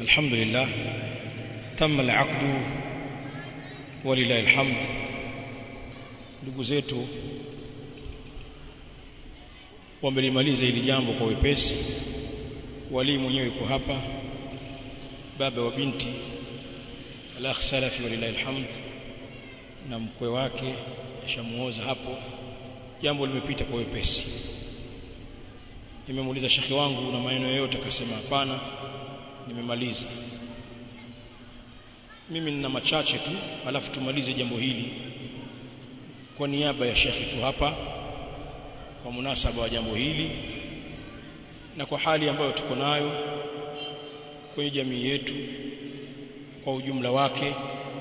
الحمد لله تم العقد ولله الحمد. Ndugu zetu wamelimaliza hili jambo kwa wepesi. Wali mwenyewe yuko hapa, baba wa binti al-akh Salafi walillahi alhamd, na mkwe wake ashamuoza hapo. Jambo limepita kwa wepesi. Nimemuuliza shekhi wangu na maneno yote, akasema hapana, nimemaliza. Mimi nina machache tu, alafu tumalize jambo hili kwa niaba ya shekhi tu hapa, kwa munasaba wa jambo hili na kwa hali ambayo tuko nayo kwenye jamii yetu kwa ujumla wake,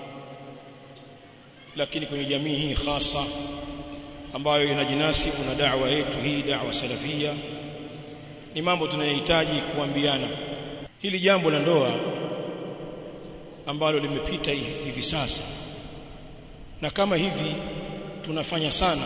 lakini kwenye jamii hii hasa ambayo inajinasibu na da'wa yetu hii, da'wa salafia. Ni mambo tunayohitaji kuambiana. Hili jambo la ndoa ambalo limepita hivi sasa, na kama hivi tunafanya sana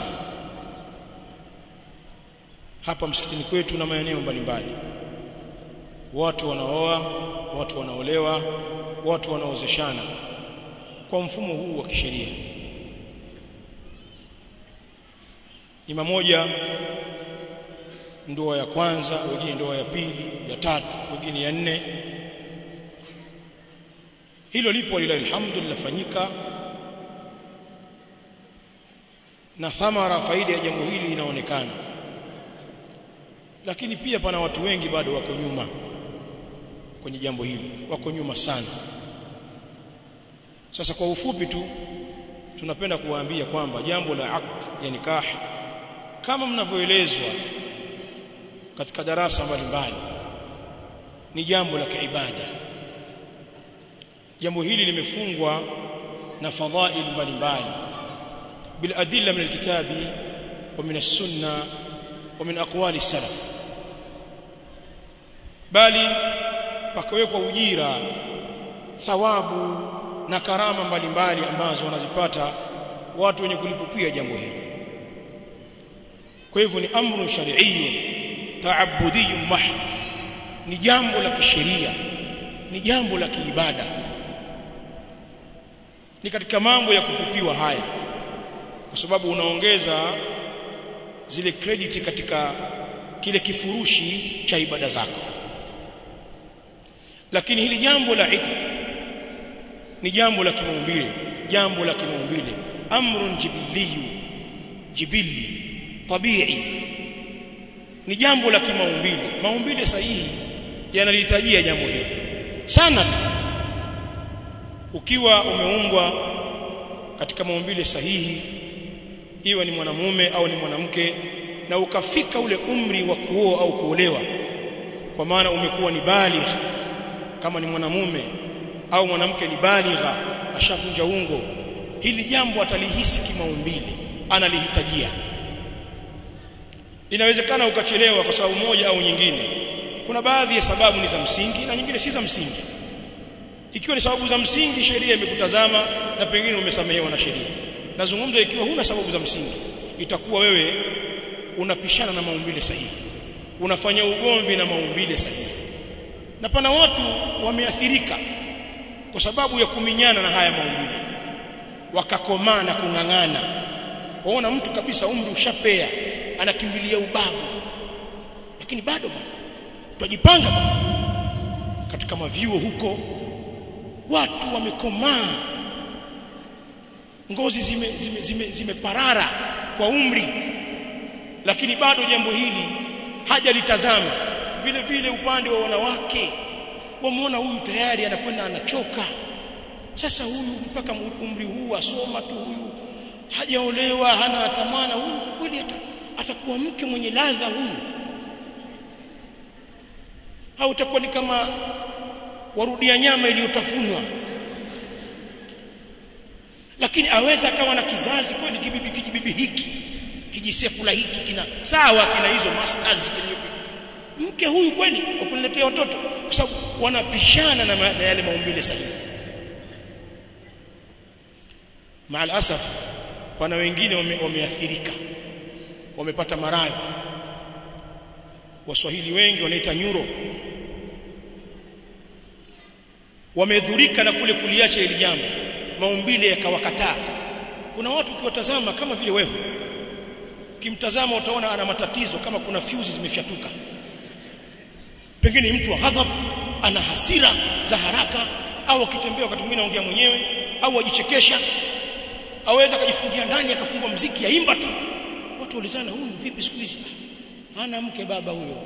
hapa msikitini kwetu na maeneo mbalimbali, watu wanaoa, watu wanaolewa, watu wanaozeshana kwa mfumo huu wa kisheria. Ni mamoja ndoa ya kwanza, wengine ndoa ya pili, ya tatu, wengine ya nne. Hilo lipo lillahi alhamdu, linafanyika na thamara, faida ya jambo hili inaonekana. Lakini pia pana watu wengi bado wako nyuma kwenye jambo hili, wako nyuma sana. Sasa kwa ufupi tu tunapenda kuwaambia kwamba jambo la aqd ya nikah, kama mnavyoelezwa katika darasa mbalimbali, ni jambo la kiibada. Jambo hili limefungwa na fadhail mbalimbali bil adilla min alkitabi wa min as-sunna wa min aqwali salaf, bali pakawekwa ujira, thawabu na karama mbalimbali ambazo wanazipata watu wenye kulipukia jambo hili. Kwa hivyo ni amru shar'iyyun ta'abbudiyyun mahd, ni jambo la kisheria, ni jambo la kiibada. Ni katika mambo ya kupupiwa haya, kwa sababu unaongeza zile credit katika kile kifurushi cha ibada zako. Lakini hili jambo la iqd ni jambo la kimaumbile, jambo la kimaumbile, amrun jibili tabii, ni jambo la kimaumbile. Maumbile sahihi yanalihitajia jambo hili sana tu. Ukiwa umeumbwa katika maumbile sahihi, iwe ni mwanamume au ni mwanamke, na ukafika ule umri wa kuoa au kuolewa, kwa maana umekuwa ni baligh, kama ni mwanamume au mwanamke ni baligha, ashavunja ungo, hili jambo atalihisi kimaumbile, analihitajia. Inawezekana ukachelewa kwa sababu moja au nyingine. Kuna baadhi ya sababu ni za msingi na nyingine si za msingi. Ikiwa ni sababu za msingi, sheria imekutazama na pengine umesamehewa na sheria. Nazungumza ikiwa huna sababu za msingi, itakuwa wewe unapishana na maumbile sahihi, unafanya ugomvi na maumbile sahihi. Na pana watu wameathirika kwa sababu ya kuminyana na haya maumbile, wakakomaa na kung'ang'ana. Waona mtu kabisa umri ushapea, anakimbilia ubabu, lakini bado tujipanga katika mavyuo huko, watu wamekomaa, ngozi zimeparara kwa umri, lakini bado jambo hili hajalitazama. Vile vile upande wa wanawake, wamuona huyu tayari anakwenda anachoka. Sasa huyu mpaka umri huu asoma tu, huyu hajaolewa, hana tamana, huyu kweli atakuwa mke mwenye ladha huyu? Au utakuwa ni kama warudia nyama iliyotafunwa? Lakini aweza akawa na kizazi kweli, kibibi hiki, kijisefula hiki, kina sawa, kina hizo masters kwenye mke huyu kweli kwa kuniletea watoto, kwa sababu wanapishana na yale maumbile sahihi. Maal asaf, pana wengine wameathirika, wamepata maradhi. Waswahili wengi wanaita nyuro. wamedhurika na kule kuliacha ile jambo, maumbile yakawakataa. Kuna watu ukiwatazama kama vile wewe, ukimtazama utaona ana matatizo, kama kuna fuse zimefyatuka. Pengine mtu wa ghadhab, ana hasira za haraka, au akitembea wakati mwingine anaongea mwenyewe, au ajichekesha, aweza kujifungia ndani akafungwa muziki aimba tu. Watu walizana, huyu vipi siku hizi? Hana mke baba huyo,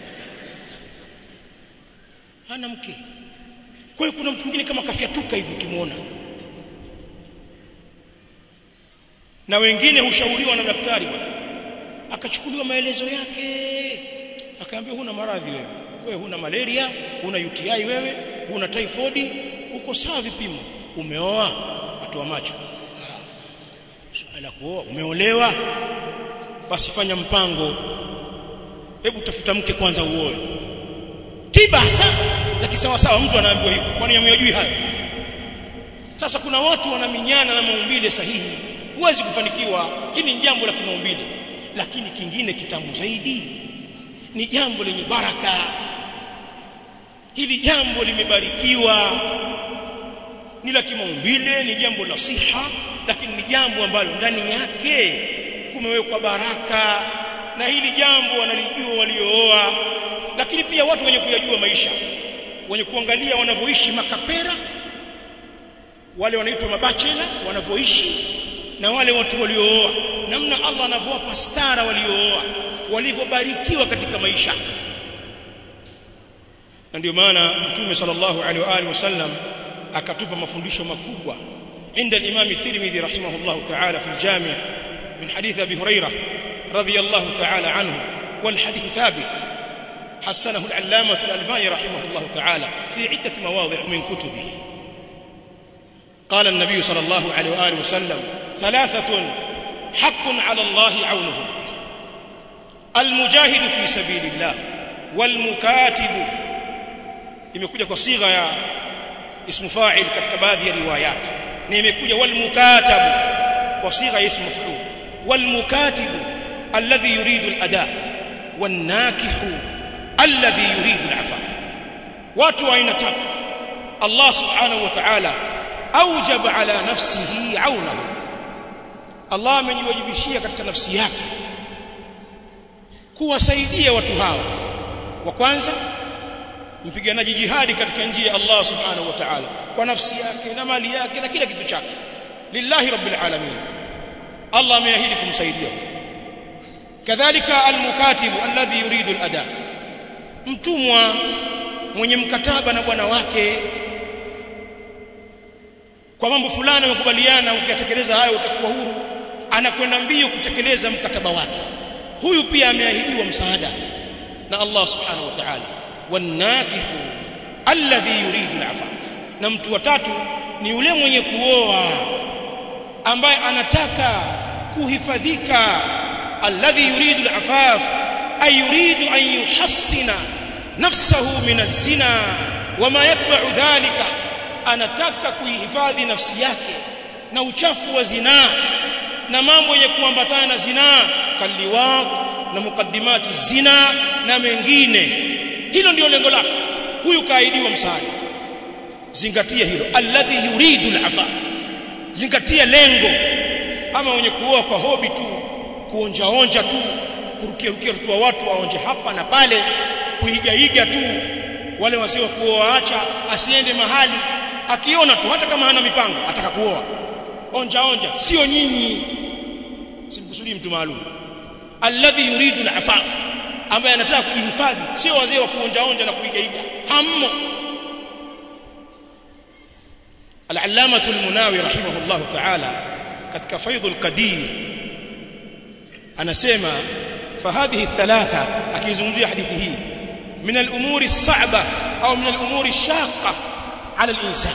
hana mke. Kwa hiyo kuna mtu mwingine kama kafyatuka hivi ukimuona. Na wengine hushauriwa na daktari bwana, akachukuliwa maelezo yake, akaambiwa huna maradhi wewe huna malaria, huna UTI wewe, huna typhoid, uko sawa vipimo. Umeoa? Atoa macho. Swala kuoa, umeolewa? Basi fanya mpango, hebu tafuta mke kwanza uoe. Tiba hasa za kisawa sawa mtu anaambiwa hivyo, kwani hamjui hayo? Sasa kuna watu wanaminyana na maumbile sahihi, huwezi kufanikiwa. Hili ni jambo la kimaumbile, lakini kingine kitamu zaidi ni jambo lenye baraka. Hili jambo limebarikiwa, ni la kimaumbile, ni jambo la siha, lakini ni jambo ambalo ndani yake kumewekwa baraka. Na hili jambo wanalijua waliooa, lakini pia watu wenye kuyajua maisha, wenye kuangalia wanavyoishi makapera, wale wanaitwa mabachela wanavyoishi, na wale watu waliooa, namna Allah anavyowapa stara waliooa, walivyobarikiwa katika maisha. Na ndio maana Mtume sallallahu alaihi wa alihi wasallam akatupa mafundisho makubwa. عند الإمام الترمذي رحمه الله تعالى في الجامع من حديث أبي هريرة رضي الله تعالى عنه، والحديث ثابت، حسنه العلامة الألباني رحمه الله تعالى في عدة مواضع من كتبه. قال النبي صلى الله عليه وآله وسلم: ثلاثة حق على الله عونهم: المجاهد في سبيل الله، والمكاتب. imekuja kwa sigha ya ismu fa'il katika baadhi ya riwayat, na imekuja walmukatabu kwa sigha ya ismu maf'ul. Walmukatibu alladhi yuridu al-ada, wan-nakihu alladhi yuridu al-afaf. watu wa aina tatu Allah subhanahu wa ta'ala aujaba ala nafsihi aunahu. Allah amejiwajibishia katika nafsi yake kuwasaidia watu hao. Wa kwanza, mpiganaji jihadi katika njia ya Allah subhanahu wa ta'ala kwa nafsi yake na mali yake na kila kitu chake, lillahi rabbil alamin. Allah ameahidi kumsaidia. Kadhalika almukatibu alladhi yuridu al-ada, mtumwa mwenye mkataba na bwana wake kwa mambo fulani wakubaliana, ukiyatekeleza hayo utakuwa huru, anakwenda mbio kutekeleza mkataba wake. Huyu pia ameahidiwa msaada na Allah subhanahu wa ta'ala. Wanakihu alladhi yuridu al-afaf, na mtu wa tatu ni yule mwenye kuoa ambaye anataka kuhifadhika. Alladhi yuridu al-afaf ay yuridu an yuhassina nafsahu min az-zina wama yatba'u dhalika, anataka kuihifadhi nafsi yake na uchafu wa zinaa na mambo yenye kuambatana na zinaa, kaliwat na mukaddimati zina na mengine. Hilo ndio lengo lake. Huyu kaidiwa msaada. Zingatia hilo, alladhi yuridu al-afaf, zingatia lengo. Ama wenye kuoa kwa hobi tu, kuonja tu, kurukia tu watu waonje hapa na pale, kuigaiga tu. Wale wasio kuoa, acha asiende mahali, akiona tu hata kama hana mipango ataka kuoa, onja, sio nyinyi, simkusudi mtu maalum. Alladhi yuridu al-afaf, ambaye anataka kujihifadhi, sio wazee wa kuonja na kuigaiga, hammo. Al-Allamah al-Munawi rahimahullah ta'ala katika Faidhul Qadir anasema fahadhihi thalatha, akizungumzia hadithi hii, min al-umuri as-sa'ba au min al-umuri ash-shaqqa 'ala al-insan,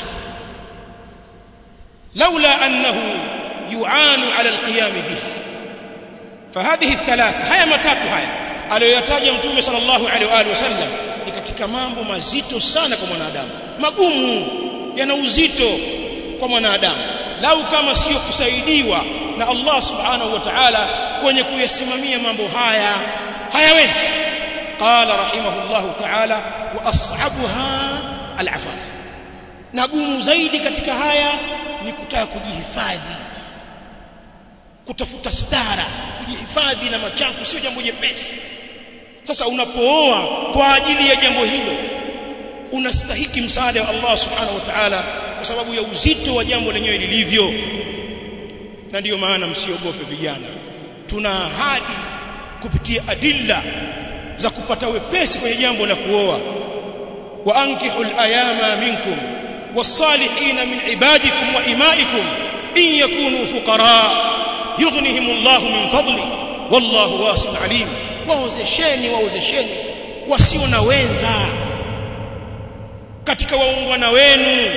laula annahu yu'anu 'ala al-qiyam biha. Fahadhihi thalatha, haya matatu haya aliyoyataja Mtume sallallahu alaihi wa alihi wasallam ni katika mambo mazito sana kwa mwanadamu, magumu, yana uzito kwa mwanadamu. Lau kama sio kusaidiwa na Allah subhanahu wa ta'ala kwenye kuyasimamia mambo haya, hayawezi. Qala rahimahullahu ta'ala wa as'abuha al-afaf, na gumu zaidi katika haya ni kutaka kujihifadhi, kutafuta stara, kujihifadhi na machafu sio jambo jepesi. Sasa unapooa kwa ajili ya jambo hilo unastahiki msaada wa Allah subhanahu wa ta'ala kwa sababu ya uzito wa jambo lenyewe lilivyo. Na ndiyo maana msiogope vijana, tuna ahadi kupitia adilla za kupata wepesi kwenye jambo la kuoa. Wa ankihul ayama minkum was-salihina min ibadikum wa imaikum in yakunu fuqara yughnihimullahu min fadli wallahu wasi'un alim. Waozesheni wasio na wenza katika waungwana wenu,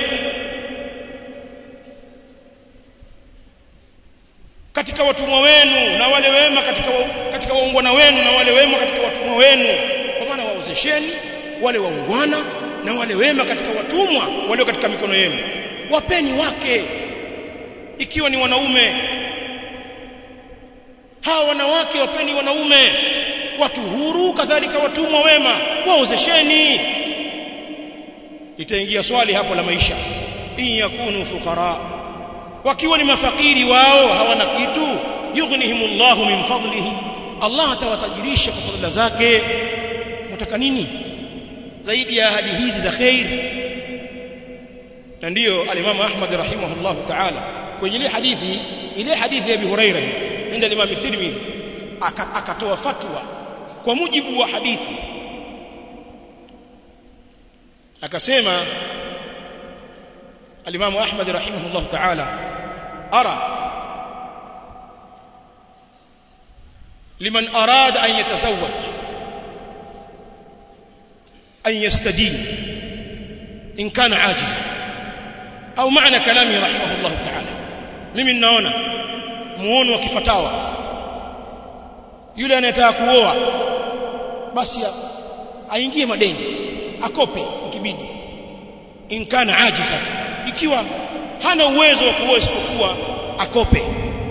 katika watumwa wenu na wale wema katika waungwana wenu na wale wema katika watumwa wenu. Kwa maana waozesheni wale waungwana na wale wema katika watumwa walio katika mikono yenu. Wapeni wake ikiwa ni wanaume, hawa wanawake wapeni wanaume, watu huru kadhalika watumwa wema, waozesheni. Itaingia swali hapo la maisha, in yakunu fuqara, wakiwa ni mafakiri wao hawana kitu, yughnihimullahu min fadlihi, Allah atawatajirisha kwa fadhila zake. Mtaka nini zaidi ya ahadi hizi za khair? Na ndio al-Imam Ahmad rahimahullahu ta'ala kwenye ile hadithi ya Abi Hurairah inda Imam Tirmidhi akatoa fatwa kwa mujibu wa hadithi, akasema al-Imam Ahmad rahimahullahu ta'ala, ara liman arada an yatazawwaj an yastadin in kana ajiza, au maana kalami rahimahullahu ta'ala, mimi ninaona muono wa kifatawa, yule anayetaka kuoa basi aingie madeni, akope ikibidi, in kana ajiza, ikiwa hana uwezo wa kuoa isipokuwa akope.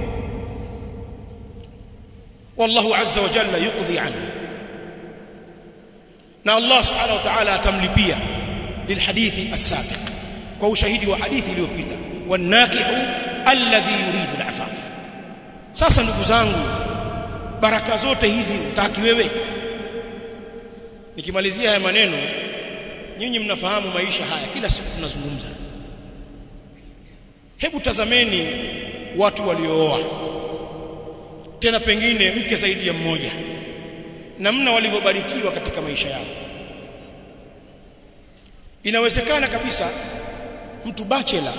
Wallahu azza wa jalla yuqdi anhu, na Allah subhanahu wa ta'ala atamlipia lilhadithi as-sabiq, kwa ushahidi wa hadithi iliyopita, wanakihu alladhi yuridu al-afaf. Sasa ndugu zangu, baraka zote hizi utaki wewe? Nikimalizia haya maneno, nyinyi mnafahamu maisha haya, kila siku tunazungumza. Hebu tazameni watu waliooa, tena pengine mke zaidi ya mmoja, namna walivyobarikiwa katika maisha yao. Inawezekana kabisa mtu bachelor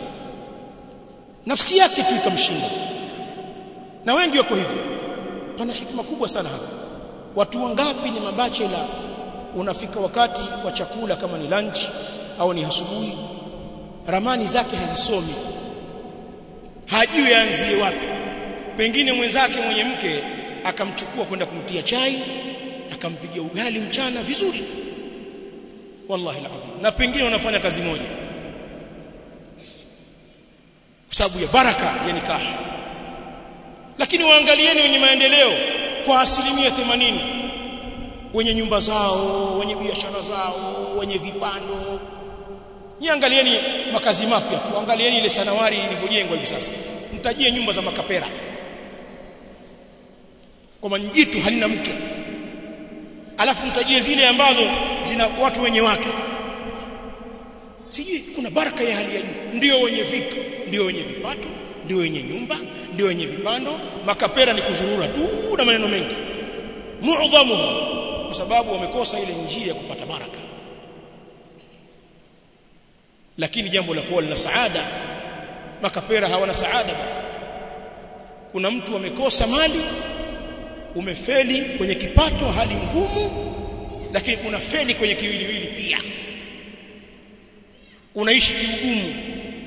nafsi yake tu ikamshinda, na wengi wako hivyo. Pana hikima kubwa sana hapa. Watu wangapi ni mabachelor, unafika wakati wa chakula kama ni lunch au ni asubuhi, ramani zake hazisomi, hajui aanzie wapi. Pengine mwenzake mwenye mke akamchukua kwenda kumtia chai, akampigia ugali mchana vizuri, wallahi alazim, na pengine wanafanya kazi moja kwa sababu ya baraka ya nikaha. Lakini waangalieni wenye maendeleo kwa 80%, wenye nyumba zao, wenye biashara zao, wenye vipando. Niangalieni makazi mapya tu, angalieni ile Sanawari ilivyojengwa hivi sasa, mtajie nyumba za makapera kwa manjitu halina mke, alafu mtajie zile ambazo zina watu wenye wake. Sijui kuna baraka ya hali ya juu. Ndio wenye vitu, ndio wenye vipato, ndio wenye nyumba, ndio wenye vipando. Makapera ni kuzurura tu na maneno mengi, muadhamu, kwa sababu wamekosa ile njia ya kupata baraka. Lakini jambo la kuwa lina saada, makapera hawana saada. Kuna mtu amekosa mali, umefeli kwenye kipato, hali ngumu, lakini kuna feli kwenye kiwiliwili pia, unaishi kiugumu,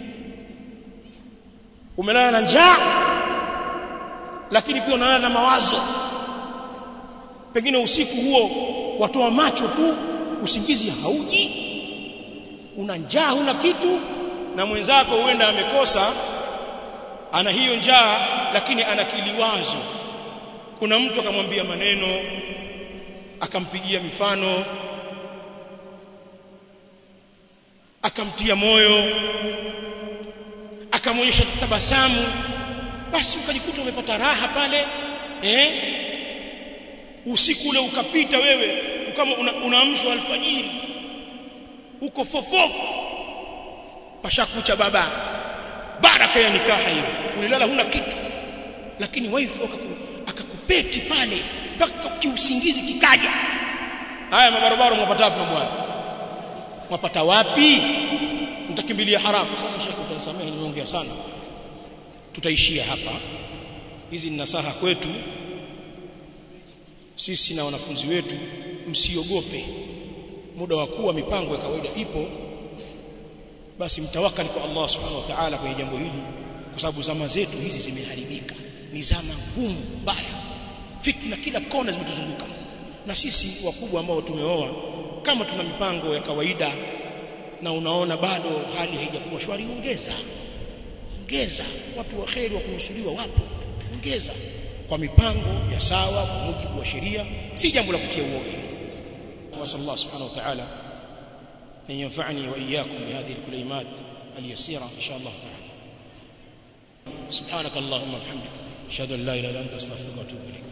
umelala na njaa, lakini pia unalala na mawazo. Pengine usiku huo watoa macho tu, usingizi hauji, una njaa, huna kitu, na mwenzako huenda amekosa, ana hiyo njaa lakini ana kiliwazo. Kuna mtu akamwambia maneno, akampigia mifano, akamtia moyo, akamwonyesha tabasamu, basi ukajikuta umepata raha pale. Usiku ule ukapita, wewe kama unaamshwa alfajiri, uko fofofo, pashakucha baba, baraka ya nikaha hiyo, ulilala huna kitu, lakini wife akakupeti pale mpaka kiusingizi kikaja. Haya mabarabara mwapata wapi mambo haya? Mwapata wapi? Mtakimbilia haramu. Sasa shekhi, utanisamehe nimeongea sana, tutaishia hapa. Hizi ni nasaha kwetu sisi na wanafunzi wetu. Msiogope, muda wa kuwa mipango ya kawaida ipo, basi mtawakali kwa Allah subhanahu wa ta'ala kwenye jambo hili, kwa sababu zama zetu hizi zimeharibika, ni zama ngumu mbaya, fitna kila kona zimetuzunguka. Na sisi wakubwa ambao tumeoa, kama tuna mipango ya kawaida na unaona bado hali haijakuwa shwari, ongeza. Watu wa kheri wa kuhusudiwa wapo, ongeza kwa mipango ya sawa kwa mujibu wa sheria, si jambo la kutia uoga. وصلى الله سبحانه وتعالى أن ينفعني وإياكم بهذه الكلمات اليسيرة إن شاء الله تعالى. سبحانك اللهم وبحمدك أشهد أن لا إله إلا أنت أستغفرك وأتوب إليك.